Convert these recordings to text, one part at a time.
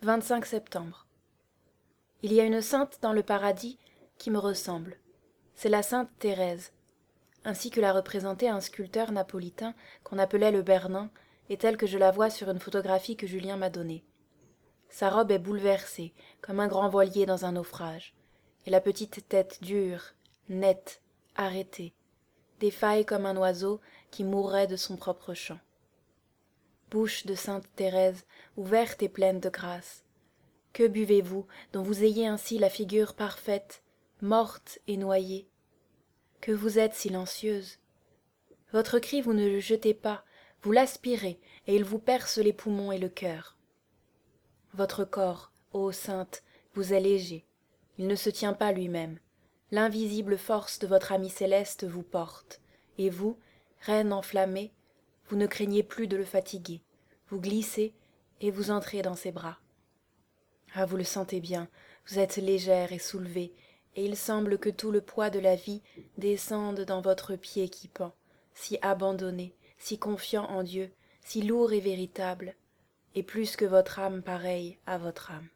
25 septembre. Il y a une sainte dans le paradis qui me ressemble. C'est la sainte Thérèse. Ainsi que l'a représentée un sculpteur napolitain qu'on appelait le Bernin, et telle que je la vois sur une photographie que Julien m'a donnée. Sa robe est bouleversée, comme un grand voilier dans un naufrage, et la petite tête dure, nette, arrêtée, défaille comme un oiseau qui mourrait de son propre chant. Bouche de sainte Thérèse, ouverte et pleine de grâce, que buvez-vous, dont vous ayez ainsi la figure parfaite, morte et noyée? Que vous êtes silencieuse. Votre cri, vous ne le jetez pas, vous l'aspirez, et il vous perce les poumons et le cœur. Votre corps, ô sainte, vous est léger, il ne se tient pas lui-même. L'invisible force de votre ami céleste vous porte, et vous, reine enflammée, vous ne craignez plus de le fatiguer, vous glissez et vous entrez dans ses bras. Ah, vous le sentez bien, vous êtes légère et soulevée, et il semble que tout le poids de la vie descende dans votre pied qui pend, si abandonné, si confiant en Dieu, si lourd et véritable, et plus que votre âme pareille à votre âme.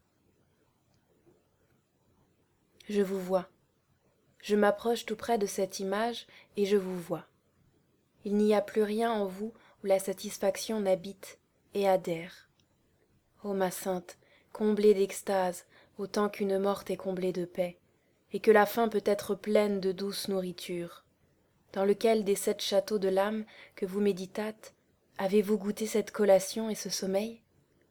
Je vous vois. Je m'approche tout près de cette image et je vous vois. Il n'y a plus rien en vous où la satisfaction n'habite et adhère. Ô ma sainte, comblée d'extase, autant qu'une morte est comblée de paix, et que la faim peut être pleine de douce nourriture. Dans lequel des 7 châteaux de l'âme que vous méditâtes, avez-vous goûté cette collation et ce sommeil?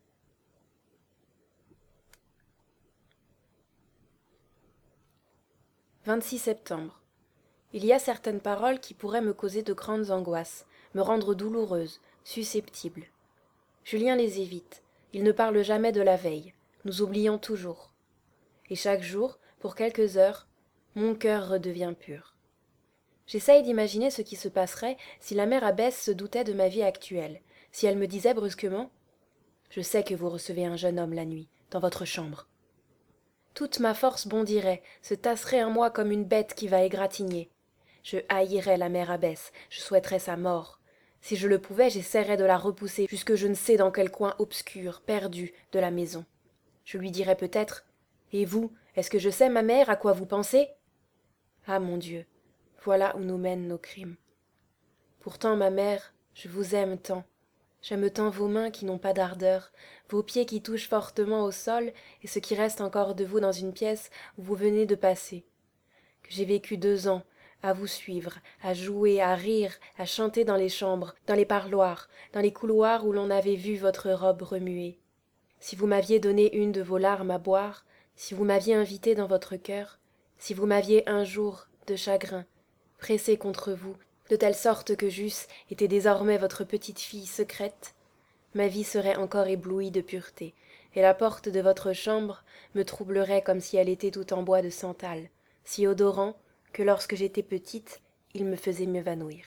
« 26 septembre. Il y a certaines paroles qui pourraient me causer de grandes angoisses, me rendre douloureuse, susceptible. Julien les évite. Il ne parle jamais de la veille. Nous oublions toujours. Et chaque jour, pour quelques heures, mon cœur redevient pur. J'essaye d'imaginer ce qui se passerait si la mère abbesse se doutait de ma vie actuelle, si elle me disait brusquement « Je sais que vous recevez un jeune homme la nuit, dans votre chambre. » Toute ma force bondirait, se tasserait en moi comme une bête qui va égratigner. Je haïrais la mère abbesse, je souhaiterais sa mort. Si je le pouvais, j'essaierais de la repousser jusque je ne sais dans quel coin obscur, perdu, de la maison. Je lui dirais peut-être « Et vous, est-ce que je sais, ma mère, à quoi vous pensez ?» Ah, mon Dieu, voilà où nous mènent nos crimes. Pourtant, ma mère, je vous aime tant. J'aime tant vos mains qui n'ont pas d'ardeur, vos pieds qui touchent fortement au sol et ce qui reste encore de vous dans une pièce où vous venez de passer. Que j'ai vécu 2 ans, à vous suivre, à jouer, à rire, à chanter dans les chambres, dans les parloirs, dans les couloirs où l'on avait vu votre robe remuer. Si vous m'aviez donné une de vos larmes à boire, si vous m'aviez invité dans votre cœur, si vous m'aviez un jour, de chagrin, pressé contre vous, de telle sorte que j'eusse été désormais votre petite fille secrète, ma vie serait encore éblouie de pureté, et la porte de votre chambre me troublerait comme si elle était toute en bois de santal, si odorant que lorsque j'étais petite, il me faisait m'évanouir.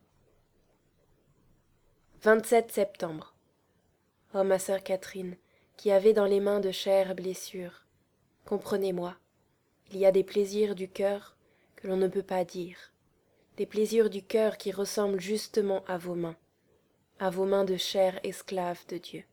27 septembre. Oh, ma sœur Catherine, qui avait dans les mains de chères blessures, comprenez-moi, il y a des plaisirs du cœur que l'on ne peut pas dire, des plaisirs du cœur qui ressemblent justement à vos mains de chère esclave de Dieu.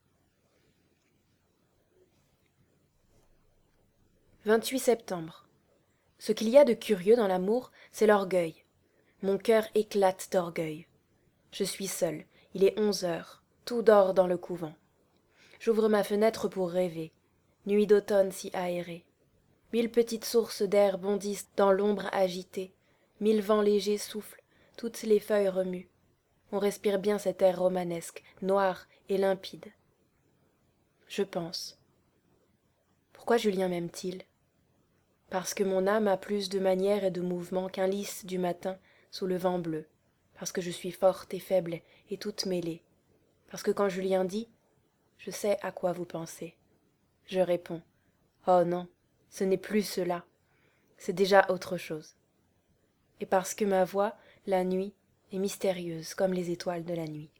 28 septembre. Ce qu'il y a de curieux dans l'amour, c'est l'orgueil. Mon cœur éclate d'orgueil. Je suis seule, il est 11 heures, tout dort dans le couvent. J'ouvre ma fenêtre pour rêver, nuit d'automne si aérée. 1000 petites sources d'air bondissent dans l'ombre agitée, 1000 vents légers soufflent, toutes les feuilles remuent. On respire bien cet air romanesque, noir et limpide. Je pense. Pourquoi Julien m'aime-t-il? Parce que mon âme a plus de manières et de mouvements qu'un lys du matin sous le vent bleu, parce que je suis forte et faible et toute mêlée, parce que quand Julien dit « Je sais à quoi vous pensez », je réponds « Oh non, ce n'est plus cela, c'est déjà autre chose », et parce que ma voix, la nuit, est mystérieuse comme les étoiles de la nuit.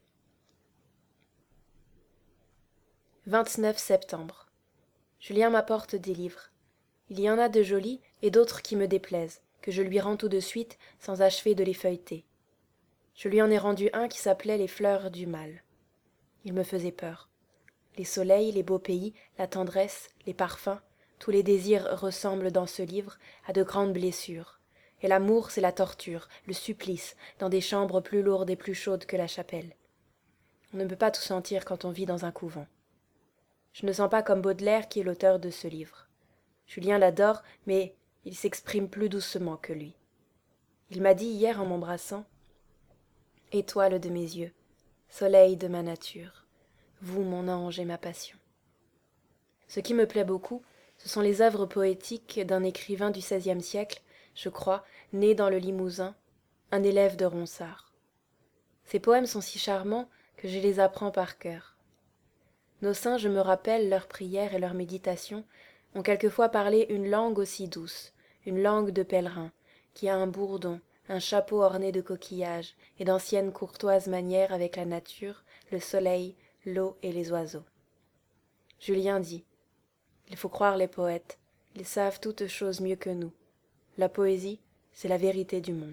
29 septembre. Julien m'apporte des livres. Il y en a de jolis et d'autres qui me déplaisent, que je lui rends tout de suite sans achever de les feuilleter. Je lui en ai rendu un qui s'appelait « Les fleurs du mal ». Il me faisait peur. Les soleils, les beaux pays, la tendresse, les parfums, tous les désirs ressemblent dans ce livre à de grandes blessures. Et l'amour, c'est la torture, le supplice, dans des chambres plus lourdes et plus chaudes que la chapelle. On ne peut pas tout sentir quand on vit dans un couvent. Je ne sens pas comme Baudelaire qui est l'auteur de ce livre. Julien l'adore, mais il s'exprime plus doucement que lui. Il m'a dit hier en m'embrassant « Étoile de mes yeux, soleil de ma nature, vous mon ange et ma passion ». Ce qui me plaît beaucoup, ce sont les œuvres poétiques d'un écrivain du XVIe siècle, je crois, né dans le Limousin, un élève de Ronsard. Ces poèmes sont si charmants que je les apprends par cœur. Nos saints, je me rappelle, leurs prières et leurs méditations, ont quelquefois parlé une langue aussi douce, une langue de pèlerin, qui a un bourdon, un chapeau orné de coquillages et d'anciennes courtoises manières avec la nature, le soleil, l'eau et les oiseaux. Julien dit « Il faut croire les poètes, ils savent toutes choses mieux que nous. La poésie, c'est la vérité du monde. »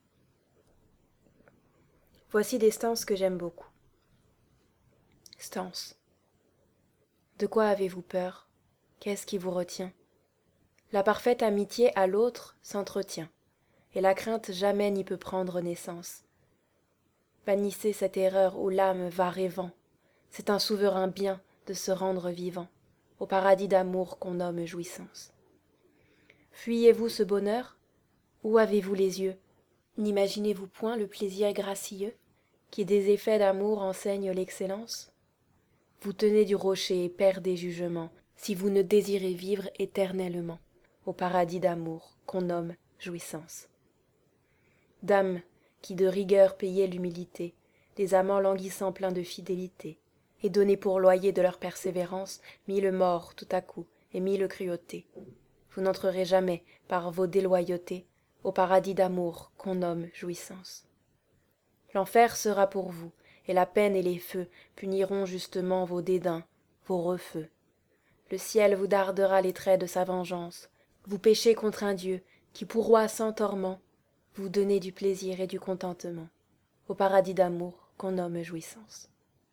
Voici des stances que j'aime beaucoup. Stance. De quoi avez-vous peur? Qu'est-ce qui vous retient? La parfaite amitié à l'autre s'entretient, et la crainte jamais n'y peut prendre naissance. Bannissez cette erreur où l'âme va rêvant, c'est un souverain bien de se rendre vivant, au paradis d'amour qu'on nomme jouissance. Fuyez-vous ce bonheur? Où avez-vous les yeux? N'imaginez-vous point le plaisir gracieux, qui des effets d'amour enseigne l'excellence? Vous tenez du rocher, père des jugements, si vous ne désirez vivre éternellement, au paradis d'amour qu'on nomme jouissance. Dame, qui de rigueur payez l'humilité, des amants languissants pleins de fidélité, et donnez pour loyer de leur persévérance 1000 morts tout à coup et 1000 cruautés. Vous n'entrerez jamais, par vos déloyautés, au paradis d'amour qu'on nomme jouissance. L'enfer sera pour vous, et la peine et les feux puniront justement vos dédains, vos refeux. Le ciel vous dardera les traits de sa vengeance, vous péchez contre un Dieu qui pourroit sans torment vous donner du plaisir et du contentement, au paradis d'amour qu'on nomme jouissance.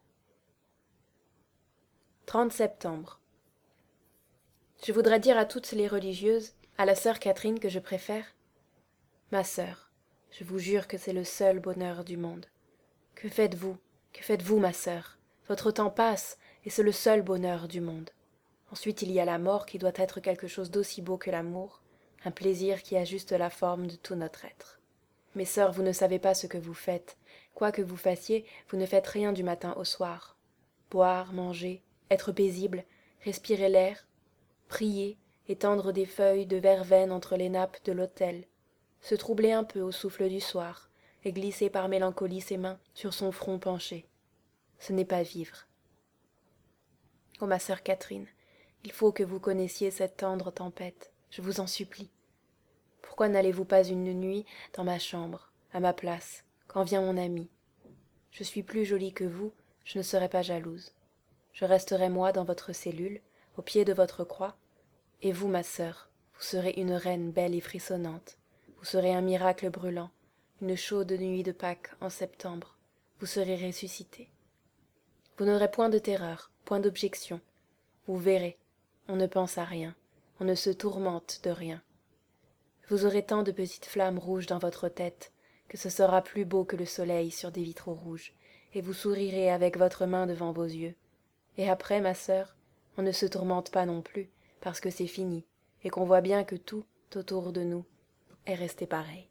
30 septembre. Je voudrais dire à toutes les religieuses, à la sœur Catherine que je préfère, ma sœur, je vous jure que c'est le seul bonheur du monde. Que faites-vous? Que faites-vous, ma sœur? Votre temps passe, et c'est le seul bonheur du monde. Ensuite il y a la mort qui doit être quelque chose d'aussi beau que l'amour, un plaisir qui ajuste la forme de tout notre être. Mes sœurs, vous ne savez pas ce que vous faites. Quoi que vous fassiez, vous ne faites rien du matin au soir. Boire, manger, être paisible, respirer l'air, prier, étendre des feuilles de verveine entre les nappes de l'autel, se troubler un peu au souffle du soir, et glisser par mélancolie ses mains sur son front penché. Ce n'est pas vivre. Ô ma sœur Catherine, il faut que vous connaissiez cette tendre tempête, je vous en supplie. Pourquoi n'allez-vous pas une nuit dans ma chambre, à ma place, quand vient mon ami? Je suis plus jolie que vous, je ne serai pas jalouse. Je resterai moi dans votre cellule, au pied de votre croix, et vous, ma sœur, vous serez une reine belle et frissonnante, vous serez un miracle brûlant, une chaude nuit de Pâques en septembre, vous serez ressuscité. Vous n'aurez point de terreur, point d'objection. Vous verrez, on ne pense à rien, on ne se tourmente de rien. Vous aurez tant de petites flammes rouges dans votre tête que ce sera plus beau que le soleil sur des vitraux rouges, et vous sourirez avec votre main devant vos yeux. Et après, ma sœur, on ne se tourmente pas non plus, parce que c'est fini, et qu'on voit bien que tout autour de nous est resté pareil.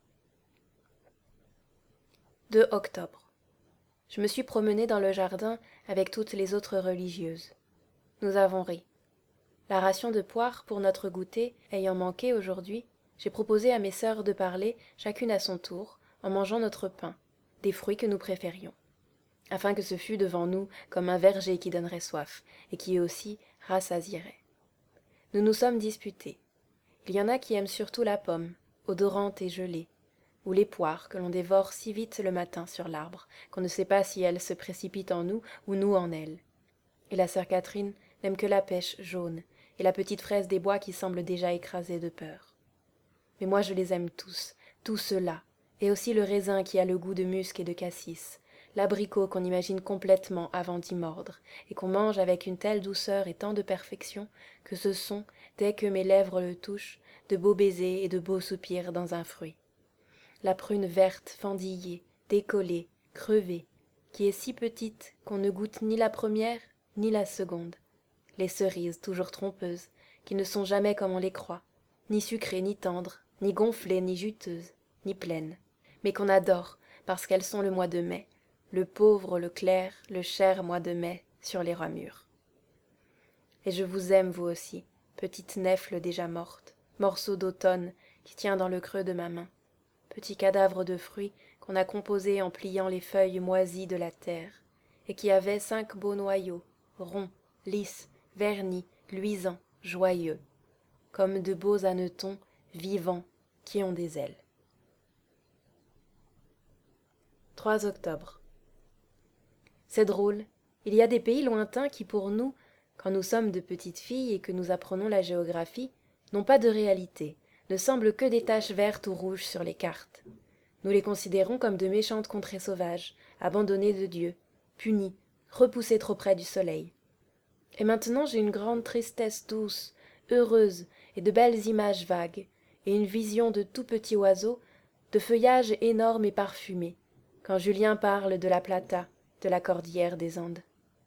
2 octobre. Je me suis promenée dans le jardin avec toutes les autres religieuses. Nous avons ri. La ration de poire pour notre goûter ayant manqué aujourd'hui, j'ai proposé à mes sœurs de parler, chacune à son tour, en mangeant notre pain, des fruits que nous préférions, afin que ce fût devant nous comme un verger qui donnerait soif, et qui aussi rassasierait. Nous nous sommes disputés. Il y en a qui aiment surtout la pomme, odorante et gelée, ou les poires que l'on dévore si vite le matin sur l'arbre, qu'on ne sait pas si elles se précipitent en nous ou nous en elles. Et la sœur Catherine n'aime que la pêche jaune, et la petite fraise des bois qui semble déjà écrasée de peur. Mais moi je les aime tous, tous ceux-là, et aussi le raisin qui a le goût de musc et de cassis, l'abricot qu'on imagine complètement avant d'y mordre, et qu'on mange avec une telle douceur et tant de perfection, que ce sont, dès que mes lèvres le touchent, de beaux baisers et de beaux soupirs dans un fruit. La prune verte, fendillée, décollée, crevée, qui est si petite qu'on ne goûte ni la première ni la seconde. Les cerises toujours trompeuses, qui ne sont jamais comme on les croit, ni sucrées ni tendres, ni gonflées ni juteuses, ni pleines, mais qu'on adore parce qu'elles sont le mois de mai, le pauvre, le clair, le cher mois de mai sur les ramures. Et je vous aime vous aussi, petite nèfle déjà morte, morceau d'automne qui tient dans le creux de ma main, petit cadavre de fruits qu'on a composé en pliant les feuilles moisies de la terre, et qui avait 5 beaux noyaux, ronds, lisses, vernis, luisants, joyeux, comme de beaux hannetons vivants qui ont des ailes. 3 octobre. C'est drôle, il y a des pays lointains qui pour nous, quand nous sommes de petites filles et que nous apprenons la géographie, n'ont pas de réalité, ne semblent que des taches vertes ou rouges sur les cartes. Nous les considérons comme de méchantes contrées sauvages, abandonnées de Dieu, punies, repoussées trop près du soleil. Et maintenant j'ai une grande tristesse douce, heureuse, et de belles images vagues, et une vision de tout petits oiseaux, de feuillages énormes et parfumés, quand Julien parle de la Plata, de la cordillère des Andes.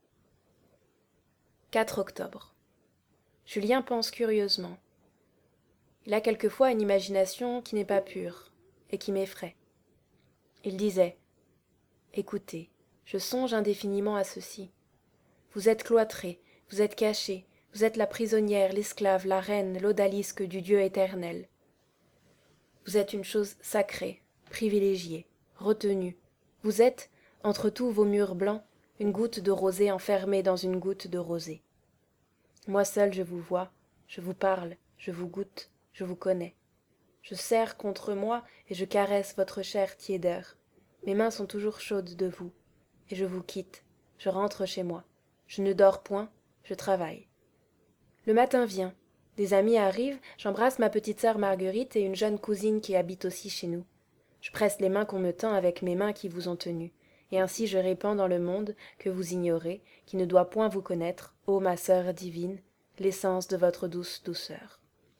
4 octobre. Julien pense curieusement. Il a quelquefois une imagination qui n'est pas pure, et qui m'effraie. Il disait « Écoutez, je songe indéfiniment à ceci. Vous êtes cloîtrés, vous êtes cachés, vous êtes la prisonnière, l'esclave, la reine, l'odalisque du Dieu éternel. Vous êtes une chose sacrée, privilégiée, retenue. Vous êtes, entre tous vos murs blancs, une goutte de rosée enfermée dans une goutte de rosée. Moi seul je vous vois, je vous parle, je vous goûte, je vous connais. Je serre contre moi et je caresse votre chair tiédeur. Mes mains sont toujours chaudes de vous, et je vous quitte, je rentre chez moi. Je ne dors point, je travaille. Le matin vient, des amis arrivent, j'embrasse ma petite sœur Marguerite et une jeune cousine qui habite aussi chez nous. Je presse les mains qu'on me tend avec mes mains qui vous ont tenues, et ainsi je répands dans le monde, que vous ignorez, qui ne doit point vous connaître, ô ma sœur divine, l'essence de votre douce douceur.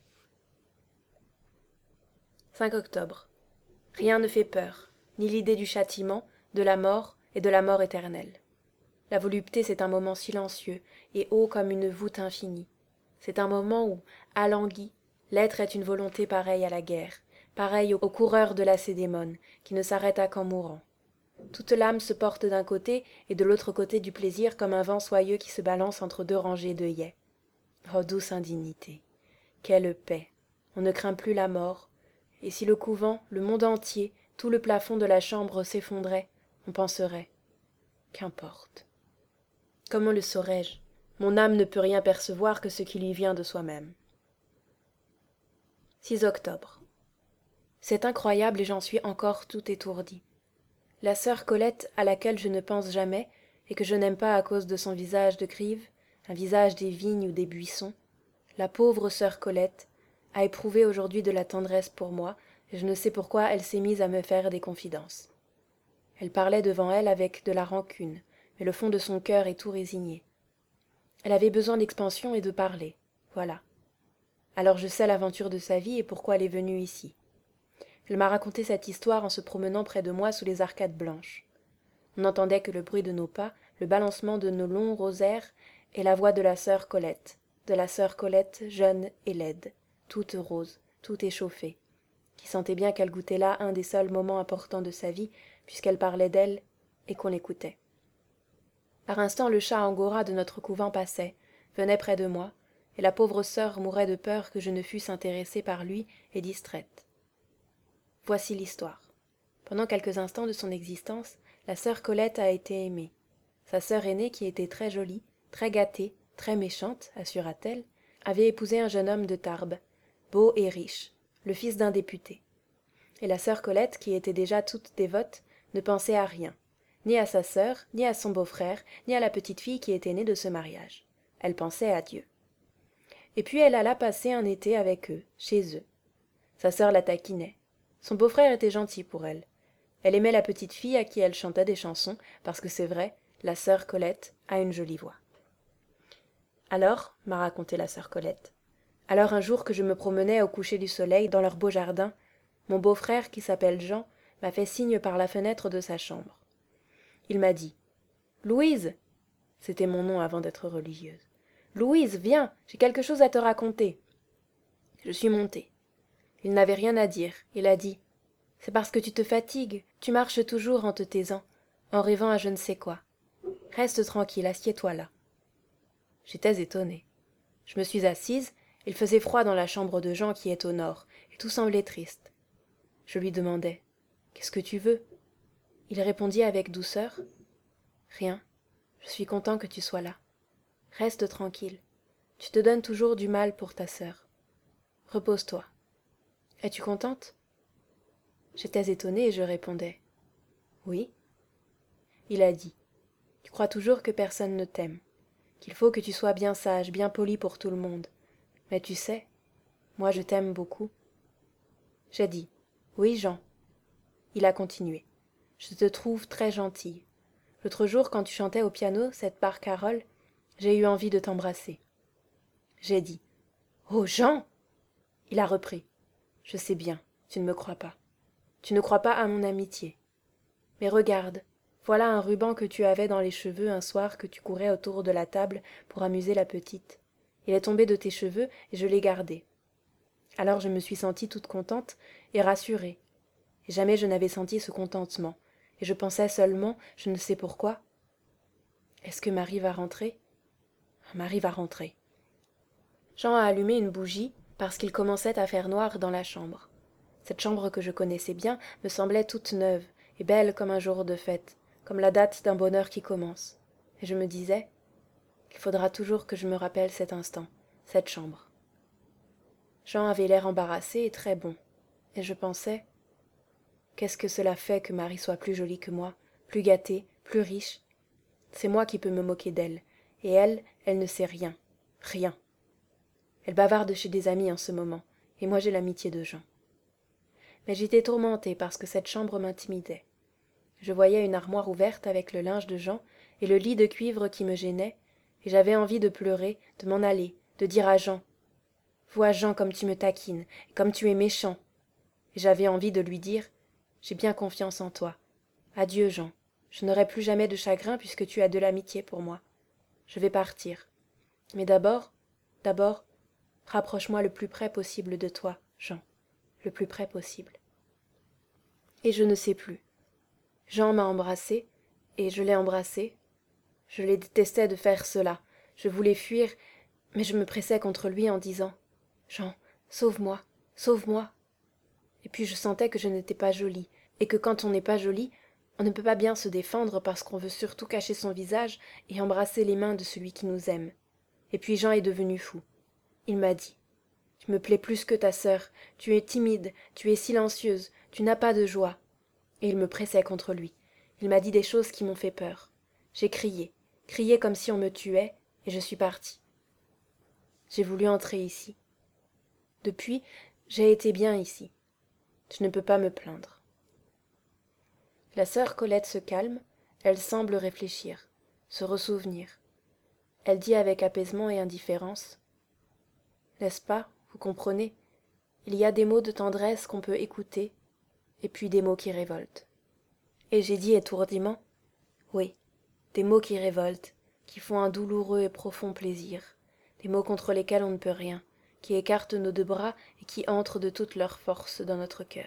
5 octobre. Rien ne fait peur, ni l'idée du châtiment, de la mort et de la mort éternelle. La volupté, c'est un moment silencieux et haut comme une voûte infinie. C'est un moment où, alangui, l'être est une volonté pareille à la guerre, pareille au coureur de Lacédémone, qui ne s'arrêta qu'en mourant. Toute l'âme se porte d'un côté et de l'autre côté du plaisir comme un vent soyeux qui se balance entre 2 rangées d'œillets. Oh, douce indignité! Quelle paix! On ne craint plus la mort, et si le couvent, le monde entier, tout le plafond de la chambre s'effondrait, on penserait « Qu'importe ! Comment le saurais-je? Mon âme ne peut rien percevoir que ce qui lui vient de soi-même. » 6 octobre. C'est incroyable et j'en suis encore tout étourdie. La sœur Colette, à laquelle je ne pense jamais, et que je n'aime pas à cause de son visage de crive, un visage des vignes ou des buissons, la pauvre sœur Colette, a éprouvé aujourd'hui de la tendresse pour moi, et je ne sais pourquoi elle s'est mise à me faire des confidences. Elle parlait devant elle avec de la rancune, mais le fond de son cœur est tout résigné. Elle avait besoin d'expansion et de parler, voilà. Alors je sais l'aventure de sa vie et pourquoi elle est venue ici. Elle m'a raconté cette histoire en se promenant près de moi sous les arcades blanches. On n'entendait que le bruit de nos pas, le balancement de nos longs rosaires et la voix de la sœur Colette jeune et laide, toute rose, toute échauffée, qui sentait bien qu'elle goûtait là un des seuls moments importants de sa vie, puisqu'elle parlait d'elle et qu'on l'écoutait. Par instants, le chat angora de notre couvent passait, venait près de moi, et la pauvre sœur mourait de peur que je ne fusse intéressée par lui et distraite. Voici l'histoire. Pendant quelques instants de son existence, la sœur Colette a été aimée. Sa sœur aînée, qui était très jolie, très gâtée, très méchante, assura-t-elle, avait épousé un jeune homme de Tarbes, beau et riche, le fils d'un député. Et la sœur Colette, qui était déjà toute dévote, ne pensait à rien, ni à sa sœur, ni à son beau-frère, ni à la petite fille qui était née de ce mariage. Elle pensait à Dieu. Et puis elle alla passer un été avec eux, chez eux. Sa sœur la taquinait. Son beau-frère était gentil pour elle. Elle aimait la petite fille à qui elle chantait des chansons, parce que c'est vrai, la sœur Colette a une jolie voix. Alors, m'a raconté la sœur Colette, alors un jour que je me promenais au coucher du soleil dans leur beau jardin, mon beau-frère, qui s'appelle Jean, m'a fait signe par la fenêtre de sa chambre. Il m'a dit « Louise !» C'était mon nom avant d'être religieuse. « Louise, viens, j'ai quelque chose à te raconter. » Je suis montée. Il n'avait rien à dire. Il a dit « C'est parce que tu te fatigues, tu marches toujours en te taisant, en rêvant à je ne sais quoi. Reste tranquille, assieds-toi là. » J'étais étonnée. Je me suis assise, il faisait froid dans la chambre de Jean qui est au nord, et tout semblait triste. Je lui demandai « Qu'est-ce que tu veux ?» Il répondit avec douceur « Rien, je suis content que tu sois là. Reste tranquille, tu te donnes toujours du mal pour ta sœur. Repose-toi. Es-tu contente ?» J'étais étonnée et je répondais « Oui. » Il a dit « Tu crois toujours que personne ne t'aime, qu'il faut que tu sois bien sage, bien poli pour tout le monde. Mais tu sais, moi je t'aime beaucoup. » J'ai dit « Oui, Jean. » Il a continué « Je te trouve très gentille. L'autre jour, quand tu chantais au piano cette barcarolle, j'ai eu envie de t'embrasser. » J'ai dit « Oh, Jean !» Il a repris « Je sais bien, tu ne me crois pas. Tu ne crois pas à mon amitié. Mais regarde, voilà un ruban que tu avais dans les cheveux un soir que tu courais autour de la table pour amuser la petite. Il est tombé de tes cheveux et je l'ai gardé. Alors je me suis sentie toute contente et rassurée. Et jamais je n'avais senti ce contentement. Et je pensais seulement, je ne sais pourquoi. Est-ce que Marie va rentrer ? Marie va rentrer. Jean a allumé une bougie parce qu'il commençait à faire noir dans la chambre. Cette chambre que je connaissais bien me semblait toute neuve et belle comme un jour de fête, comme la date d'un bonheur qui commence. Et je me disais, il faudra toujours que je me rappelle cet instant, cette chambre. Jean avait l'air embarrassé et très bon, et je pensais, qu'est-ce que cela fait que Marie soit plus jolie que moi, plus gâtée, plus riche ? C'est moi qui peux me moquer d'elle, et elle, elle ne sait rien, rien. Elle bavarde chez des amis en ce moment, et moi j'ai l'amitié de Jean. Mais j'étais tourmentée parce que cette chambre m'intimidait. Je voyais une armoire ouverte avec le linge de Jean et le lit de cuivre qui me gênait, et j'avais envie de pleurer, de m'en aller, de dire à Jean « Vois Jean comme tu me taquines, et comme tu es méchant !» Et j'avais envie de lui dire « J'ai bien confiance en toi. Adieu Jean, je n'aurai plus jamais de chagrin puisque tu as de l'amitié pour moi. Je vais partir. Mais d'abord, rapproche-moi le plus près possible de toi, Jean, le plus près possible. » Et je ne sais plus. Jean m'a embrassée, et je l'ai embrassé. Je les détestais de faire cela. Je voulais fuir, mais je me pressais contre lui en disant « Jean, sauve-moi, sauve-moi !» Et puis je sentais que je n'étais pas jolie, et que quand on n'est pas jolie, on ne peut pas bien se défendre parce qu'on veut surtout cacher son visage et embrasser les mains de celui qui nous aime. Et puis Jean est devenu fou. Il m'a dit « Tu me plais plus que ta sœur, tu es timide, tu es silencieuse, tu n'as pas de joie. » Et il me pressait contre lui. Il m'a dit des choses qui m'ont fait peur. J'ai crié, crié comme si on me tuait, et je suis partie. J'ai voulu entrer ici. Depuis, j'ai été bien ici. Je ne peux pas me plaindre. La sœur Colette se calme, elle semble réfléchir, se ressouvenir. Elle dit avec apaisement et indifférence « N'est-ce pas, vous comprenez, il y a des mots de tendresse qu'on peut écouter, et puis des mots qui révoltent. » Et j'ai dit étourdiment « Oui, des mots qui révoltent, qui font un douloureux et profond plaisir, des mots contre lesquels on ne peut rien, qui écartent nos deux bras et qui entrent de toute leur force dans notre cœur. »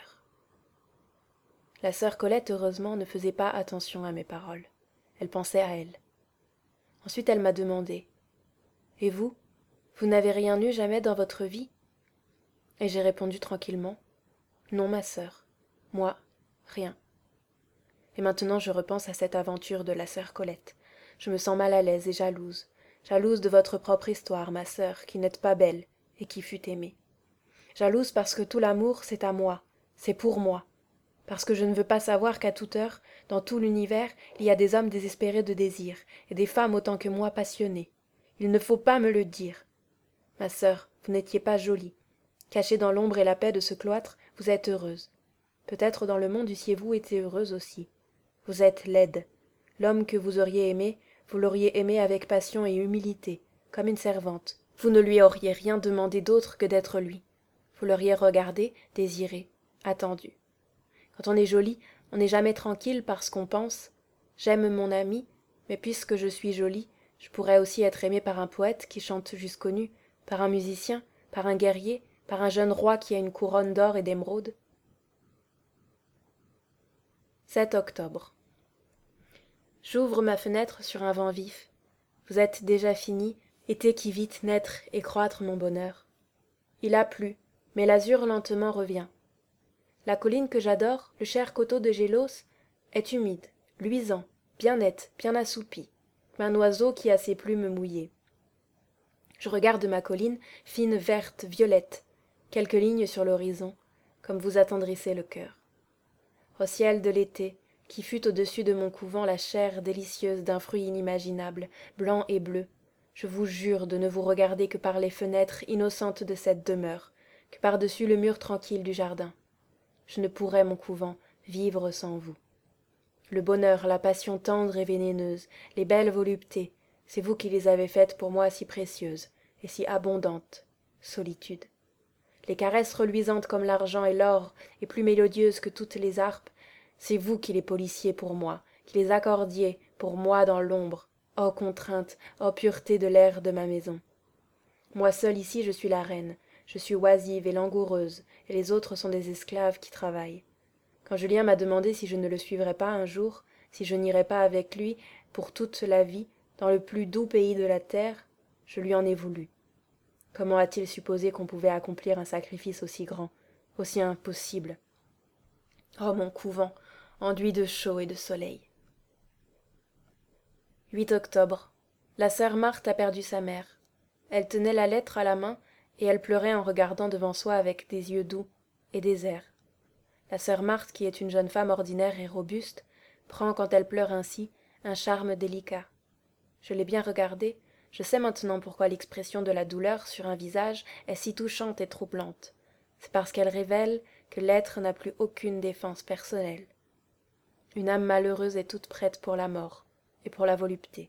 La sœur Colette, heureusement, ne faisait pas attention à mes paroles. Elle pensait à elle. Ensuite, elle m'a demandé « Et vous, vous n'avez rien eu jamais dans votre vie ?» Et j'ai répondu tranquillement « Non, ma sœur, moi, rien. » Et maintenant je repense à cette aventure de la sœur Colette. Je me sens mal à l'aise et jalouse. Jalouse de votre propre histoire, ma sœur, qui n'êtes pas belle et qui fut aimée. Jalouse parce que tout l'amour, c'est à moi, c'est pour moi. Parce que je ne veux pas savoir qu'à toute heure, dans tout l'univers, il y a des hommes désespérés de désir, et des femmes autant que moi passionnées. Il ne faut pas me le dire. Ma sœur, vous n'étiez pas jolie. Cachée dans l'ombre et la paix de ce cloître, vous êtes heureuse. Peut-être dans le monde eussiez-vous été heureuse aussi. Vous êtes laide. L'homme que vous auriez aimé, vous l'auriez aimé avec passion et humilité, comme une servante. Vous ne lui auriez rien demandé d'autre que d'être lui. Vous l'auriez regardé, désiré, attendu. Quand on est jolie, on n'est jamais tranquille parce qu'on pense « J'aime mon ami, mais puisque je suis jolie, je pourrais aussi être aimée par un poète qui chante jusqu'aux nues, par un musicien, par un guerrier, par un jeune roi qui a une couronne d'or et d'émeraude. » 7 octobre. J'ouvre ma fenêtre sur un vent vif. Vous êtes déjà fini, été qui vite naître et croître mon bonheur. Il a plu, mais l'azur lentement revient. La colline que j'adore, le cher coteau de Gélos, est humide, luisant, bien net, bien assoupi, comme un oiseau qui a ses plumes mouillées. Je regarde ma colline, fine, verte, violette, quelques lignes sur l'horizon, comme vous attendrissez le cœur. Au ciel de l'été, qui fut au-dessus de mon couvent la chair délicieuse d'un fruit inimaginable, blanc et bleu, je vous jure de ne vous regarder que par les fenêtres innocentes de cette demeure, que par-dessus le mur tranquille du jardin. Je ne pourrais, mon couvent, vivre sans vous. Le bonheur, la passion tendre et vénéneuse, les belles voluptés, c'est vous qui les avez faites pour moi si précieuses et si abondantes. Solitude. Les caresses reluisantes comme l'argent et l'or, et plus mélodieuses que toutes les harpes, c'est vous qui les polissiez pour moi, qui les accordiez pour moi dans l'ombre. Ô contrainte, ô pureté de l'air de ma maison. Moi seule ici je suis la reine, je suis oisive et langoureuse, et les autres sont des esclaves qui travaillent. Quand Julien m'a demandé si je ne le suivrais pas un jour, si je n'irais pas avec lui, pour toute la vie, dans le plus doux pays de la terre, je lui en ai voulu. Comment a-t-il supposé qu'on pouvait accomplir un sacrifice aussi grand, aussi impossible? Oh mon couvent, enduit de chaud et de soleil. 8 octobre. La sœur Marthe a perdu sa mère. Elle tenait la lettre à la main, et elle pleurait en regardant devant soi avec des yeux doux et déserts. La sœur Marthe, qui est une jeune femme ordinaire et robuste, prend, quand elle pleure ainsi, un charme délicat. Je l'ai bien regardée, je sais maintenant pourquoi l'expression de la douleur sur un visage est si touchante et troublante. C'est parce qu'elle révèle que l'être n'a plus aucune défense personnelle. Une âme malheureuse est toute prête pour la mort et pour la volupté.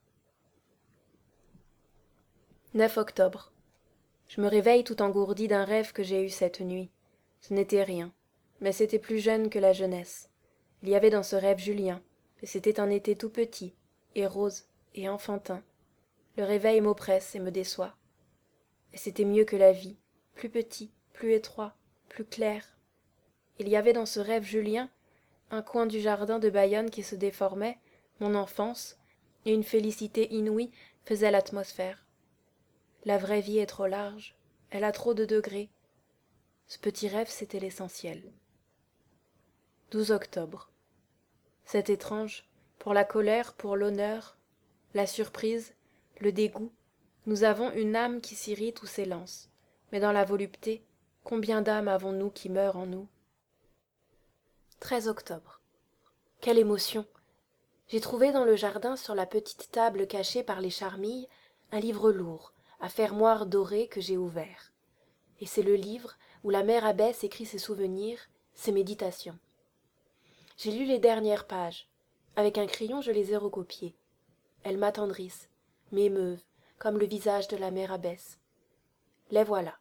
9 octobre. Je me réveille tout engourdi d'un rêve que j'ai eu cette nuit. Ce n'était rien, mais c'était plus jeune que la jeunesse. Il y avait dans ce rêve Julien, et c'était un été tout petit, et rose, et enfantin. Le réveil m'oppresse et me déçoit. Et c'était mieux que la vie, plus petit, plus étroit, plus clair. Il y avait dans ce rêve Julien, un coin du jardin de Bayonne qui se déformait, mon enfance, et une félicité inouïe faisait l'atmosphère. La vraie vie est trop large, elle a trop de degrés. Ce petit rêve, c'était l'essentiel. 12 octobre. C'est étrange, pour la colère, pour l'honneur, la surprise, le dégoût, nous avons une âme qui s'irrite ou s'élance. Mais dans la volupté, combien d'âmes avons-nous qui meurent en nous? 13 octobre. Quelle émotion! J'ai trouvé dans le jardin, sur la petite table cachée par les charmilles, un livre lourd, à fermoir doré que j'ai ouvert. Et c'est le livre où la mère abbesse écrit ses souvenirs, ses méditations. J'ai lu les dernières pages. Avec un crayon, je les ai recopiées. Elles m'attendrissent, m'émeuvent, comme le visage de la mère abbesse. Les voilà.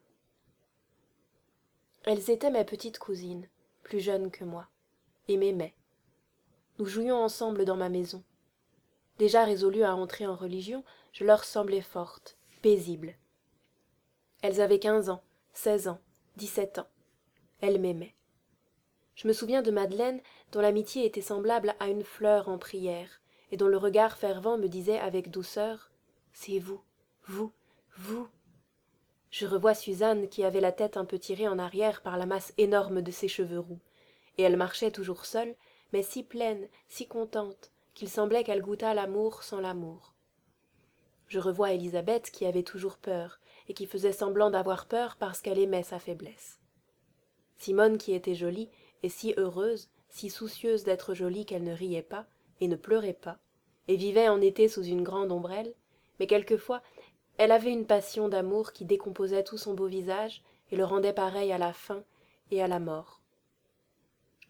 Elles étaient mes petites cousines, plus jeunes que moi, et m'aimaient. Nous jouions ensemble dans ma maison. Déjà résolue à entrer en religion, je leur semblais forte, paisible. Elles avaient 15 ans, 16 ans, 17 ans. Elles m'aimaient. Je me souviens de Madeleine, dont l'amitié était semblable à une fleur en prière, et dont le regard fervent me disait avec douceur « C'est vous, vous, vous !» Je revois Suzanne qui avait la tête un peu tirée en arrière par la masse énorme de ses cheveux roux, et elle marchait toujours seule, mais si pleine, si contente, qu'il semblait qu'elle goûtât l'amour sans l'amour. Je revois Élisabeth qui avait toujours peur, et qui faisait semblant d'avoir peur parce qu'elle aimait sa faiblesse. Simone qui était jolie, et si heureuse, si soucieuse d'être jolie qu'elle ne riait pas, et ne pleurait pas, et vivait en été sous une grande ombrelle, mais quelquefois elle avait une passion d'amour qui décomposait tout son beau visage et le rendait pareil à la faim et à la mort.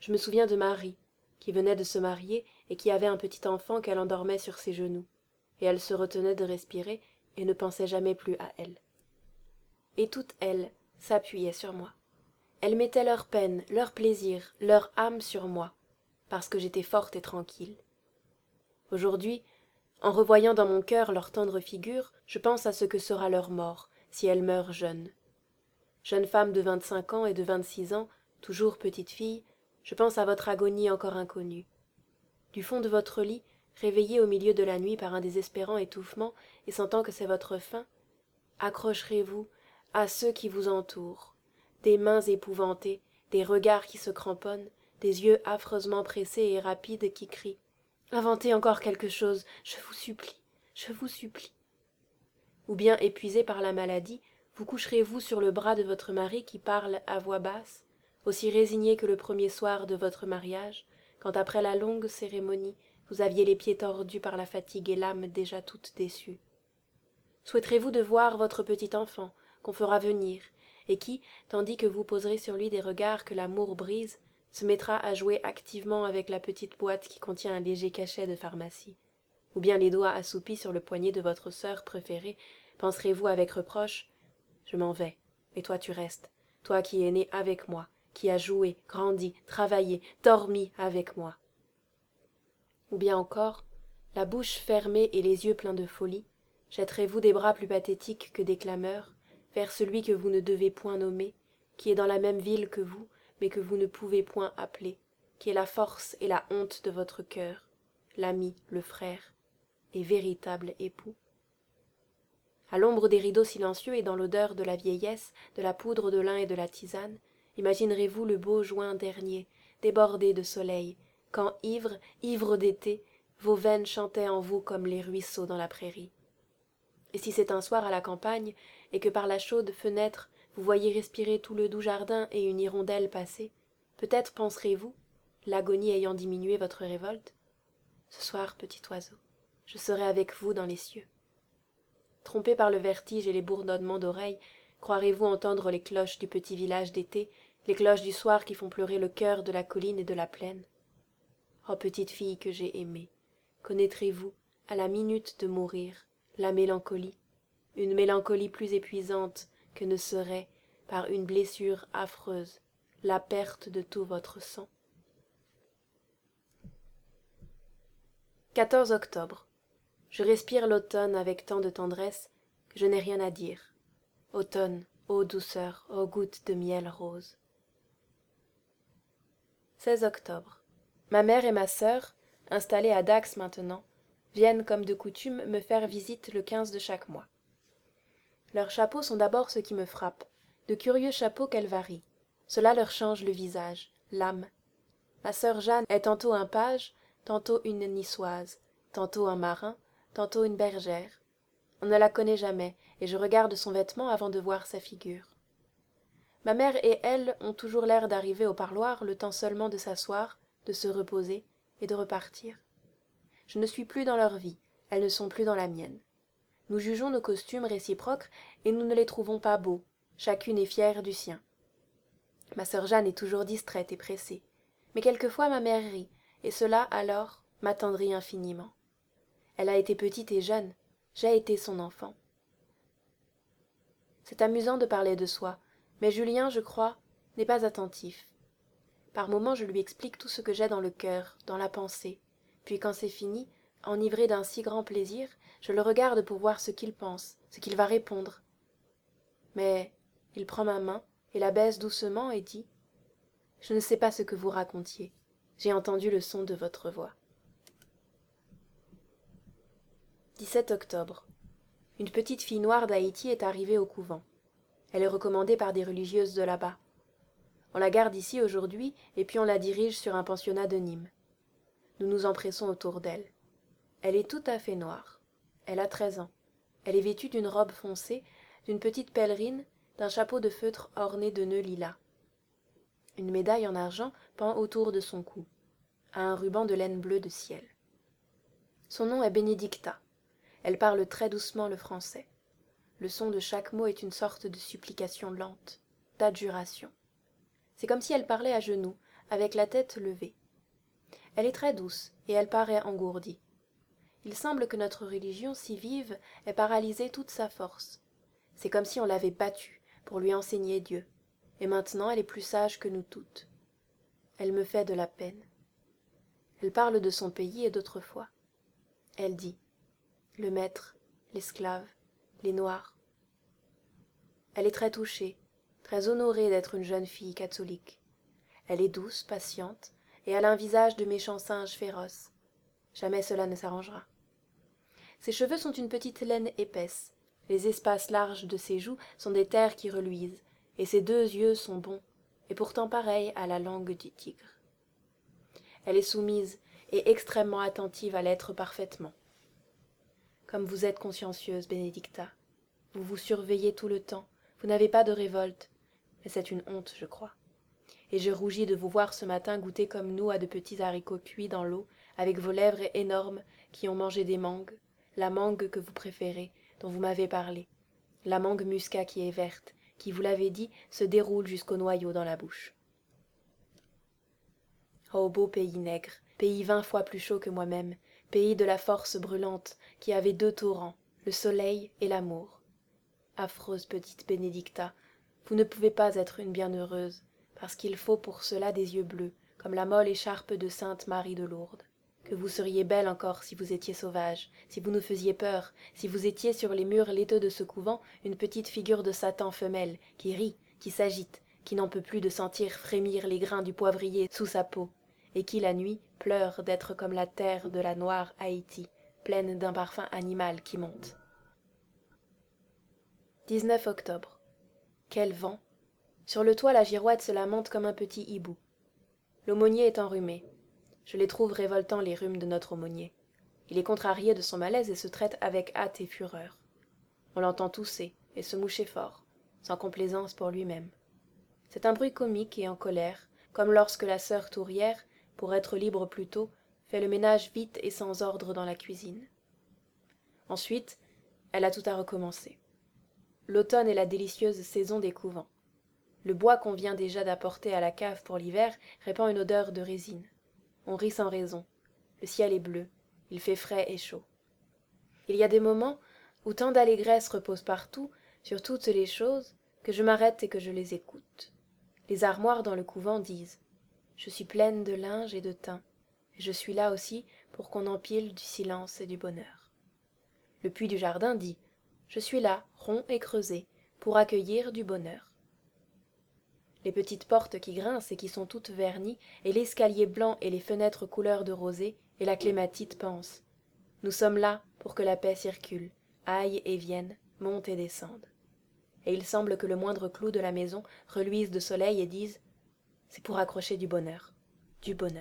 Je me souviens de Marie, qui venait de se marier et qui avait un petit enfant qu'elle endormait sur ses genoux, et elle se retenait de respirer et ne pensait jamais plus à elle. Et toutes elles s'appuyaient sur moi. Elles mettaient leur peine, leur plaisir, leur âme sur moi, parce que j'étais forte et tranquille. Aujourd'hui, en revoyant dans mon cœur leur tendre figure, je pense à ce que sera leur mort, si elles meurent jeunes. Jeune femme de 25 ans et de 26 ans, toujours petite fille, je pense à votre agonie encore inconnue. Du fond de votre lit, réveillée au milieu de la nuit par un désespérant étouffement et sentant que c'est votre fin, accrocherez-vous à ceux qui vous entourent, des mains épouvantées, des regards qui se cramponnent, des yeux affreusement pressés et rapides qui crient « Inventez encore quelque chose, je vous supplie, je vous supplie !» Ou bien, épuisé par la maladie, vous coucherez-vous sur le bras de votre mari qui parle à voix basse, aussi résigné que le premier soir de votre mariage, quand après la longue cérémonie, vous aviez les pieds tordus par la fatigue et l'âme déjà toute déçue. Souhaiterez-vous de voir votre petit enfant, qu'on fera venir, et qui, tandis que vous poserez sur lui des regards que l'amour brise, se mettra à jouer activement avec la petite boîte qui contient un léger cachet de pharmacie, ou bien les doigts assoupis sur le poignet de votre sœur préférée, penserez-vous avec reproche « Je m'en vais, et toi tu restes, toi qui es né avec moi, qui as joué, grandi, travaillé, dormi avec moi. » Ou bien encore, la bouche fermée et les yeux pleins de folie, jetterez-vous des bras plus pathétiques que des clameurs vers celui que vous ne devez point nommer, qui est dans la même ville que vous, mais que vous ne pouvez point appeler, qui est la force et la honte de votre cœur, l'ami, le frère, et véritable époux. À l'ombre des rideaux silencieux et dans l'odeur de la vieillesse, de la poudre de lin et de la tisane, imaginerez-vous le beau juin dernier, débordé de soleil, quand, ivre d'été, vos veines chantaient en vous comme les ruisseaux dans la prairie. Et si c'est un soir à la campagne, et que par la chaude fenêtre vous voyez respirer tout le doux jardin et une hirondelle passer, peut-être penserez-vous, l'agonie ayant diminué votre révolte, ce soir, petit oiseau, je serai avec vous dans les cieux. Trompé par le vertige et les bourdonnements d'oreilles, croirez-vous entendre les cloches du petit village d'été, les cloches du soir qui font pleurer le cœur de la colline et de la plaine? Ô petite fille que j'ai aimée, connaîtrez-vous, à la minute de mourir, la mélancolie, une mélancolie plus épuisante que ne serait, par une blessure affreuse, la perte de tout votre sang? 14 octobre. Je respire l'automne avec tant de tendresse que je n'ai rien à dire. Automne, ô douceur, ô gouttes de miel rose. 16 octobre. Ma mère et ma sœur, installées à Dax maintenant, viennent comme de coutume me faire visite le 15 de chaque mois. Leurs chapeaux sont d'abord ce qui me frappe, de curieux chapeaux qu'elles varient. Cela leur change le visage, l'âme. Ma sœur Jeanne est tantôt un page, tantôt une niçoise, tantôt un marin, tantôt une bergère. On ne la connaît jamais, et je regarde son vêtement avant de voir sa figure. Ma mère et elle ont toujours l'air d'arriver au parloir le temps seulement de s'asseoir, de se reposer et de repartir. Je ne suis plus dans leur vie, elles ne sont plus dans la mienne. Nous jugeons nos costumes réciproques et nous ne les trouvons pas beaux, chacune est fière du sien. Ma sœur Jeanne est toujours distraite et pressée, mais quelquefois ma mère rit, et cela, alors, m'attendrit infiniment. Elle a été petite et jeune, j'ai été son enfant. C'est amusant de parler de soi, mais Julien, je crois, n'est pas attentif. Par moments je lui explique tout ce que j'ai dans le cœur, dans la pensée, puis quand c'est fini, enivré d'un si grand plaisir, je le regarde pour voir ce qu'il pense, ce qu'il va répondre. Mais il prend ma main et la baisse doucement et dit « Je ne sais pas ce que vous racontiez, j'ai entendu le son de votre voix. » 17 octobre. Une petite fille noire d'Haïti est arrivée au couvent. Elle est recommandée par des religieuses de là-bas. On la garde ici aujourd'hui et puis on la dirige sur un pensionnat de Nîmes. Nous nous empressons autour d'elle. Elle est tout à fait noire. Elle a 13 ans. Elle est vêtue d'une robe foncée, d'une petite pèlerine, d'un chapeau de feutre orné de nœuds lilas. Une médaille en argent pend autour de son cou, à un ruban de laine bleue de ciel. Son nom est Bénédicta. Elle parle très doucement le français. Le son de chaque mot est une sorte de supplication lente, d'adjuration. C'est comme si elle parlait à genoux, avec la tête levée. Elle est très douce, et elle paraît engourdie. Il semble que notre religion si vive ait paralysé toute sa force. C'est comme si on l'avait battue pour lui enseigner Dieu, et maintenant elle est plus sage que nous toutes. Elle me fait de la peine. Elle parle de son pays et d'autrefois. Elle dit « le maître, l'esclave, les noirs ». Elle est très touchée, très honorée d'être une jeune fille catholique. Elle est douce, patiente, et elle a un visage de méchant singe féroce. Jamais cela ne s'arrangera. Ses cheveux sont une petite laine épaisse, les espaces larges de ses joues sont des terres qui reluisent, et ses deux yeux sont bons, et pourtant pareils à la langue du tigre. Elle est soumise et extrêmement attentive à l'être parfaitement. Comme vous êtes consciencieuse, Bénédicta, vous vous surveillez tout le temps, vous n'avez pas de révolte, mais c'est une honte, je crois. Et je rougis de vous voir ce matin goûter comme nous à de petits haricots cuits dans l'eau, avec vos lèvres énormes qui ont mangé des mangues, la mangue que vous préférez, dont vous m'avez parlé, la mangue muscat qui est verte, qui, vous l'avez dit, se déroule jusqu'au noyau dans la bouche. Ô beau pays nègre, pays 20 fois plus chaud que moi-même, pays de la force brûlante, qui avait 2 torrents, le soleil et l'amour. Affreuse petite Bénédicta, vous ne pouvez pas être une bienheureuse, parce qu'il faut pour cela des yeux bleus, comme la molle écharpe de sainte Marie de Lourdes. Que vous seriez belle encore si vous étiez sauvage, si vous nous faisiez peur, si vous étiez sur les murs laiteux de ce couvent une petite figure de Satan femelle, qui rit, qui s'agite, qui n'en peut plus de sentir frémir les grains du poivrier sous sa peau, et qui la nuit pleure d'être comme la terre de la noire Haïti, pleine d'un parfum animal qui monte. 19 octobre. Quel vent! Sur le toit la girouette se lamente comme un petit hibou. L'aumônier est enrhumé. Je les trouve révoltants les rhumes de notre aumônier. Il est contrarié de son malaise et se traite avec hâte et fureur. On l'entend tousser et se moucher fort, sans complaisance pour lui-même. C'est un bruit comique et en colère, comme lorsque la sœur tourière, pour être libre plus tôt, fait le ménage vite et sans ordre dans la cuisine. Ensuite, elle a tout à recommencer. L'automne est la délicieuse saison des couvents. Le bois qu'on vient déjà d'apporter à la cave pour l'hiver répand une odeur de résine. On rit sans raison. Le ciel est bleu. Il fait frais et chaud. Il y a des moments où tant d'allégresse repose partout, sur toutes les choses, que je m'arrête et que je les écoute. Les armoires dans le couvent disent « Je suis pleine de linge et de thym, et je suis là aussi pour qu'on empile du silence et du bonheur. » Le puits du jardin dit « Je suis là, rond et creusé, pour accueillir du bonheur. » Les petites portes qui grincent et qui sont toutes vernies, et l'escalier blanc et les fenêtres couleur de rosée, et la clématite pensent. Nous sommes là pour que la paix circule, aille et vienne, monte et descende. Et il semble que le moindre clou de la maison reluise de soleil et dise « C'est pour accrocher du bonheur, du bonheur. »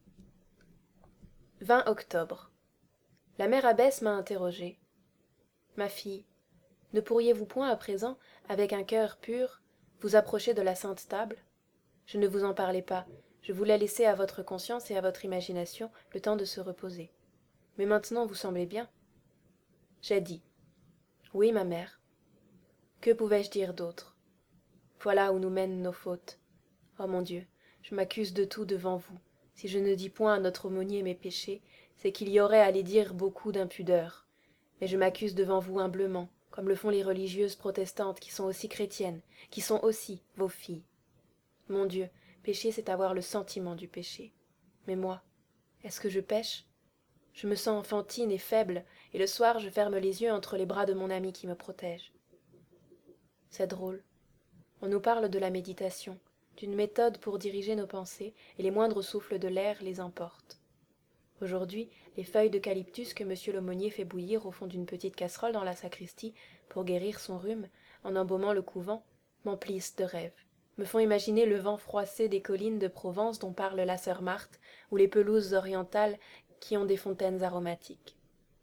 20 octobre. La mère abbesse m'a interrogée. « Ma fille, ne pourriez-vous point à présent, avec un cœur pur, vous approcher de la sainte table? Je ne vous en parlais pas, je voulais laisser à votre conscience et à votre imagination le temps de se reposer. Mais maintenant vous semblez bien. » J'ai dit. Oui, ma mère. Que pouvais-je dire d'autre? Voilà où nous mènent nos fautes. Oh mon Dieu, je m'accuse de tout devant vous. Si je ne dis point à notre aumônier mes péchés, c'est qu'il y aurait à les dire beaucoup d'impudeur. Mais je m'accuse devant vous humblement, comme le font les religieuses protestantes qui sont aussi chrétiennes, qui sont aussi vos filles. Mon Dieu, pécher, c'est avoir le sentiment du péché. Mais moi, est-ce que je pêche? Je me sens enfantine et faible, et le soir je ferme les yeux entre les bras de mon ami qui me protège. C'est drôle. On nous parle de la méditation, d'une méthode pour diriger nos pensées, et les moindres souffles de l'air les emportent. Aujourd'hui, les feuilles d'eucalyptus que monsieur l'aumônier fait bouillir au fond d'une petite casserole dans la sacristie pour guérir son rhume, en embaumant le couvent, m'emplissent de rêves, me font imaginer le vent froissé des collines de Provence dont parle la sœur Marthe, ou les pelouses orientales qui ont des fontaines aromatiques.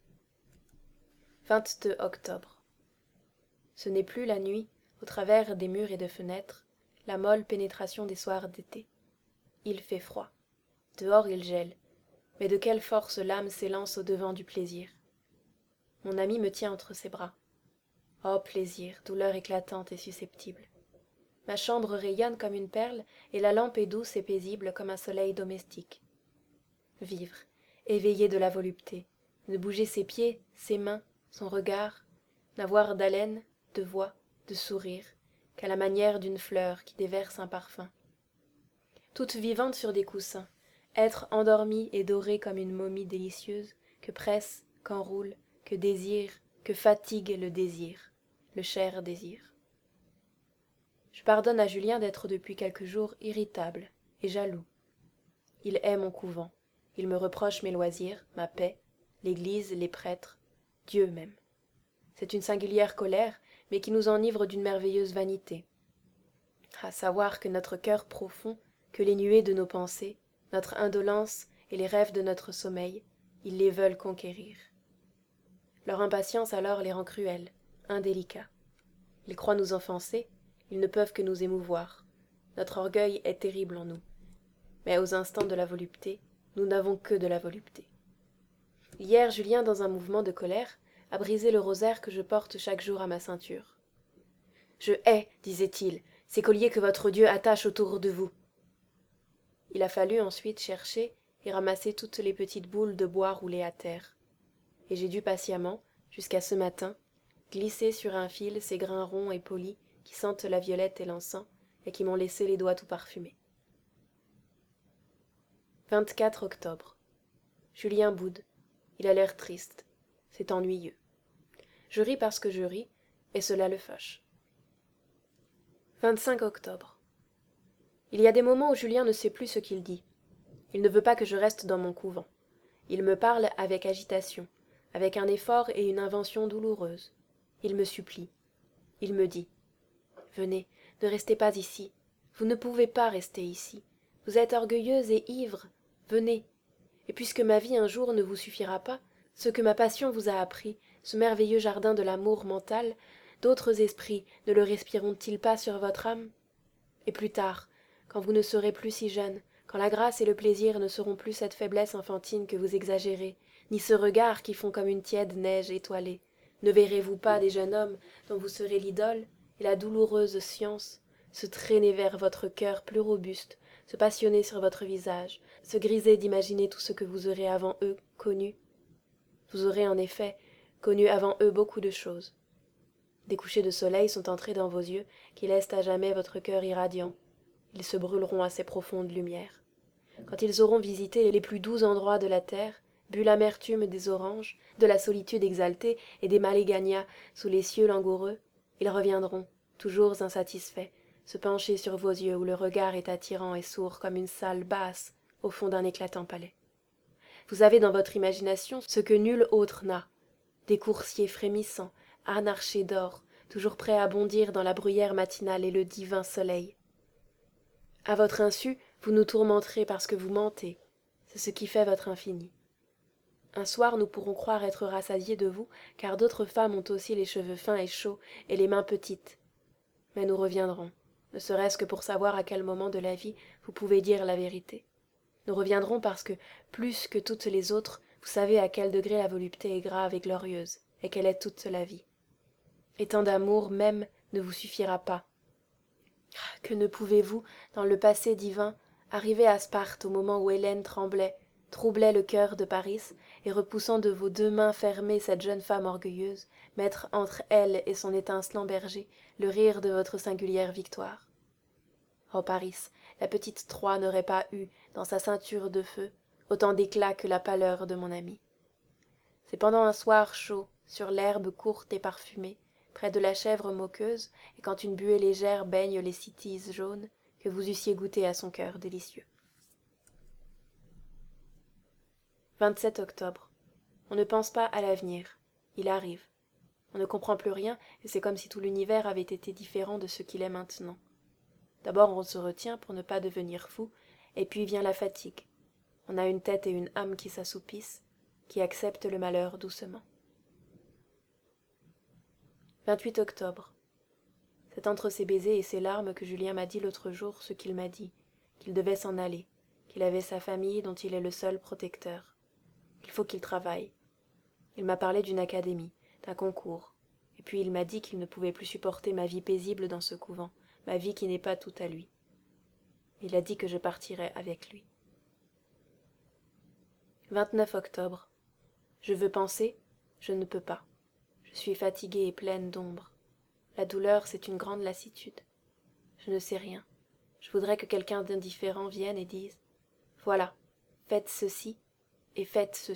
22 octobre. Ce n'est plus la nuit, au travers des murs et des fenêtres, la molle pénétration des soirs d'été. Il fait froid. Dehors il gèle. Mais de quelle force l'âme s'élance au-devant du plaisir. Mon ami me tient entre ses bras. Oh plaisir, douleur éclatante et susceptible. Ma chambre rayonne comme une perle, et la lampe est douce et paisible comme un soleil domestique. Vivre, éveillé de la volupté, ne bouger ses pieds, ses mains, son regard, n'avoir d'haleine, de voix, de sourire, qu'à la manière d'une fleur qui déverse un parfum. Toute vivante sur des coussins, être endormie et dorée comme une momie délicieuse, que presse, qu'enroule, que désire, que fatigue le désir, le cher désir. Je pardonne à Julien d'être depuis quelques jours irritable et jaloux. Il hait mon couvent, il me reproche mes loisirs, ma paix, l'église, les prêtres, Dieu même. C'est une singulière colère, mais qui nous enivre d'une merveilleuse vanité. À savoir que notre cœur profond, que les nuées de nos pensées, notre indolence et les rêves de notre sommeil, ils les veulent conquérir. Leur impatience alors les rend cruels, indélicats. Ils croient nous offenser, ils ne peuvent que nous émouvoir. Notre orgueil est terrible en nous. Mais aux instants de la volupté, nous n'avons que de la volupté. Hier, Julien, dans un mouvement de colère, a brisé le rosaire que je porte chaque jour à ma ceinture. « Je hais, disait-il, ces colliers que votre Dieu attache autour de vous. » Il a fallu ensuite chercher et ramasser toutes les petites boules de bois roulées à terre. Et j'ai dû patiemment, jusqu'à ce matin, glisser sur un fil ces grains ronds et polis qui sentent la violette et l'encens et qui m'ont laissé les doigts tout parfumés. 24 octobre. Julien boude. Il a l'air triste. C'est ennuyeux. Je ris parce que je ris, et cela le fâche. 25 octobre. Il y a des moments où Julien ne sait plus ce qu'il dit. Il ne veut pas que je reste dans mon couvent. Il me parle avec agitation, avec un effort et une invention douloureuse. Il me supplie. Il me dit « Venez, ne restez pas ici. Vous ne pouvez pas rester ici. Vous êtes orgueilleuse et ivre. Venez. Et puisque ma vie un jour ne vous suffira pas, ce que ma passion vous a appris, ce merveilleux jardin de l'amour mental, d'autres esprits ne le respireront-ils pas sur votre âme? Et plus tard, quand vous ne serez plus si jeune, quand la grâce et le plaisir ne seront plus cette faiblesse enfantine que vous exagérez, ni ce regard qui fond comme une tiède neige étoilée, ne verrez-vous pas des jeunes hommes dont vous serez l'idole et la douloureuse science se traîner vers votre cœur plus robuste, se passionner sur votre visage, se griser d'imaginer tout ce que vous aurez avant eux connu? Vous aurez en effet connu avant eux beaucoup de choses. Des couchers de soleil sont entrés dans vos yeux qui laissent à jamais votre cœur irradiant. Ils se brûleront à ces profondes lumières. Quand ils auront visité les plus doux endroits de la terre, bu l'amertume des oranges, de la solitude exaltée et des maléganias sous les cieux langoureux, ils reviendront, toujours insatisfaits, se pencher sur vos yeux où le regard est attirant et sourd comme une salle basse au fond d'un éclatant palais. Vous avez dans votre imagination ce que nul autre n'a, des coursiers frémissants, harnachés d'or, toujours prêts à bondir dans la bruyère matinale et le divin soleil. À votre insu, vous nous tourmenterez parce que vous mentez, c'est ce qui fait votre infini. Un soir nous pourrons croire être rassasiés de vous, car d'autres femmes ont aussi les cheveux fins et chauds et les mains petites. Mais nous reviendrons, ne serait-ce que pour savoir à quel moment de la vie vous pouvez dire la vérité. Nous reviendrons parce que, plus que toutes les autres, vous savez à quel degré la volupté est grave et glorieuse, et qu'elle est toute la vie. Et tant d'amour même ne vous suffira pas. Que ne pouvez-vous, dans le passé divin, arriver à Sparte au moment où Hélène tremblait, troublait le cœur de Paris, et repoussant de vos deux mains fermées cette jeune femme orgueilleuse, mettre entre elle et son étincelant berger le rire de votre singulière victoire? Oh Paris, la petite Troie n'aurait pas eu, dans sa ceinture de feu, autant d'éclat que la pâleur de mon ami. C'est pendant un soir chaud, sur l'herbe courte et parfumée, près de la chèvre moqueuse, et quand une buée légère baigne les cytises jaunes, que vous eussiez goûté à son cœur délicieux. 27 octobre. On ne pense pas à l'avenir. Il arrive. On ne comprend plus rien, et c'est comme si tout l'univers avait été différent de ce qu'il est maintenant. D'abord on se retient pour ne pas devenir fou, et puis vient la fatigue. On a une tête et une âme qui s'assoupissent, qui acceptent le malheur doucement. 28 octobre. C'est entre ses baisers et ses larmes que Julien m'a dit l'autre jour ce qu'il m'a dit, qu'il devait s'en aller, qu'il avait sa famille dont il est le seul protecteur. Il faut qu'il travaille. Il m'a parlé d'une académie, d'un concours, et puis il m'a dit qu'il ne pouvait plus supporter ma vie paisible dans ce couvent, ma vie qui n'est pas tout à lui. Il a dit que je partirais avec lui. 29 octobre. Je veux penser, je ne peux pas. Je suis fatiguée et pleine d'ombre. La douleur, c'est une grande lassitude. Je ne sais rien. Je voudrais que quelqu'un d'indifférent vienne et dise « Voilà, faites ceci et faites ceci. »